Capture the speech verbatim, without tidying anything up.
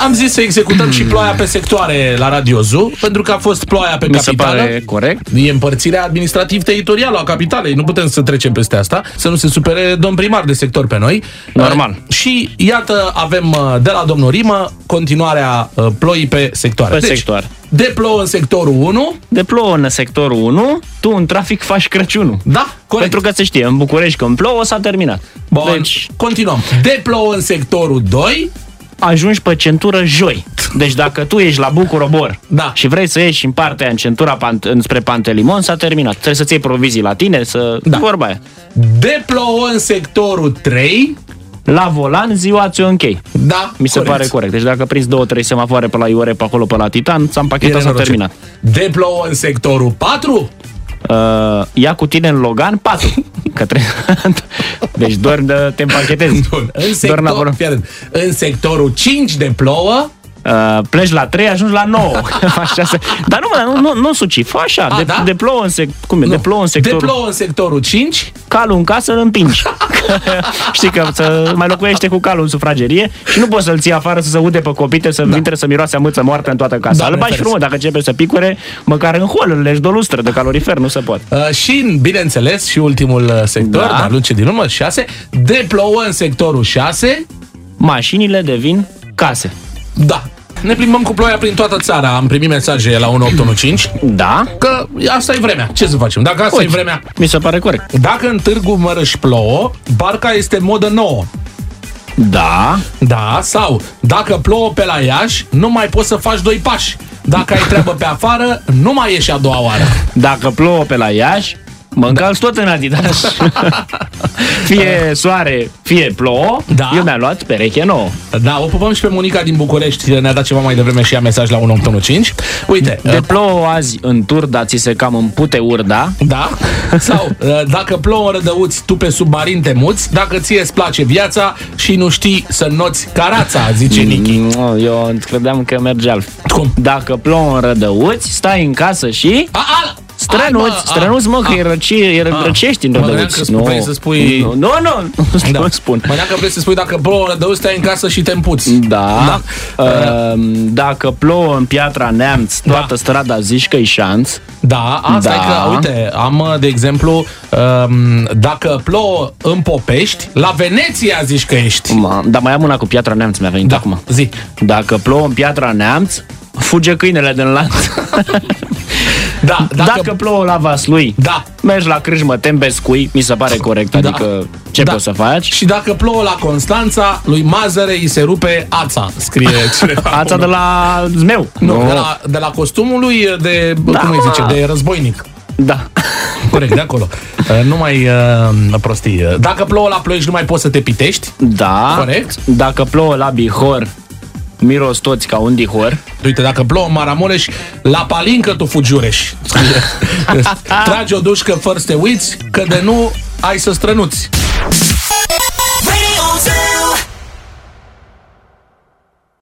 am zis să executăm și ploaia pe sectoare la Radio Zoo, pentru că a fost ploaia pe Mi capitală. se pare corect. E împărțirea administrativ-teritorială a capitalei. Nu putem să trecem peste asta, să nu se supere domn primar de sector pe noi. Normal. Uh, și iată, avem uh, de la domnul Rimă continuarea uh, ploii pe sectoare. Pe deci, sectoare. de plouă în sectorul unu. De plouă în sectorul unu, tu în trafic faci Crăciunul. Da, corect. Pentru că se știe, în București când plouă s-a terminat. Bun, Deci continuăm. De plouă în sectorul doi. ajungi pe centură joi. Deci dacă tu ești la Bucur-Obor Da. și vrei să ieși în partea în centura Pant- înspre Pantelimon, s-a terminat. Trebuie să-ți iei provizii la tine, să... Da. Vorba aia. De plouă în sectorul trei. La volan, ziua ți-o închei. Da, Mi se corect. pare corect. Deci dacă prinzi două, trei semafoare pe la Iore, pe acolo, pe la Titan, ți-am E pachetat, s-a nenorocit. terminat. De plouă în sectorul patru. Uh, ia cu tine în Logan patru. Că trebuie... Deci doar de, te împachetezi. Bun. În, Doar sector, în, fii atent. În sectorul cinci de plouă. Uh, pleci la trei, ajungi la nouă. Așa se... Dar nu, mă, nu, nu, nu suci, fă așa. A, de, da? de plouă în, sec... Cum e? Nu. De plouă în sectorul... De plouă în sectorul cinci. Calul în casă îl împingi. Știi că să mai locuiește cu calul în sufragerie și nu poți să-l ții afară să se ude pe copite, să da. intre să miroase mâță moartă în toată casa. Da, Îl bagi frumos, dacă începe să picure, măcar în hol, îl legi de o lustră de calorifer, nu se poate. Uh, și, bineînțeles, și ultimul uh, sector, Da. dar luce din urmă, șase. De plouă în sectorul șase. Mașinile devin case. Da. Ne plimbăm cu ploaia prin toată țara. Am primit mesaje la unu opt unu cinci. Da? Că asta e vremea. Ce să facem? Dacă asta Uite, e vremea. mi se pare corect. Dacă în Târgu Mărăș plouă, barca este modă nouă. Da. Da, sau dacă plouă pe la Iași, nu mai poți să faci doi pași. Dacă ai treabă pe afară, nu mai ieși a doua oară. Dacă plouă pe la Iași, mă încalzi tot în Adidas. Fie soare, fie plouă, Da. eu mi-am luat pereche nouă. Da, o pupăm și pe Monica din București. Ne-a dat ceva mai devreme și ea mesaj la unu opt unu cinci. Uite, De plouă azi în Turda, ți se cam împute urda. da? Sau dacă plouă în Rădăuți, tu pe submarin te muți. Dacă ție îți place viața și nu știi să noți carața, zice Nichi. Nu, eu credeam că merge altfel. Cum? Dacă plouă în Rădăuți, stai în casă și... A, a, Strănuți, a, strănuți, mă, că a, îi răci, îi răcești în Mă gândeam Rădăuți. că vrei să spui- Nu, nu, nu, nu, Da. nu spun. Mă că vrei să spui dacă plouă în Rădăuți, stai în casă și te împuți. Da. Uh, Dacă plouă în Piatra Neamț, toată Da. strada zici că-i șanț. Da, asta Da. e că, uite, am, de exemplu, um, dacă plouă în Popești, la Veneția zici că ești. Ma, dar mai am una cu Piatra Neamț, mi-a venit Da, acum. zi. Dacă plouă în Piatra Neamț, fuge câinele din lanț. Da, Dacă, dacă, Dacă plouă la Vaslui, Da. mergi la Crâșmă, te îmbescui, mi se pare corect, Da. adică ce Da. poți să faci? Și dacă plouă la Constanța, lui Mazăre îi se rupe ața, scrie cineva. Ața de la zmeu. Nu, de la, de la costumul lui de, Da, cum îi zice, mă. de războinic. Da. Corect, de acolo. Uh, Nu mai uh, prostii. Dacă plouă la Ploiești, nu mai poți să te pitești. Da. Corect. Dacă plouă la Bihor, miros toți ca un dihor. Uite, dacă plouă în Maramureș, la Palincă tu fugi Jureș. Scrie. Tragi o dușcă fără să te uiți, că de nu ai să strănuți.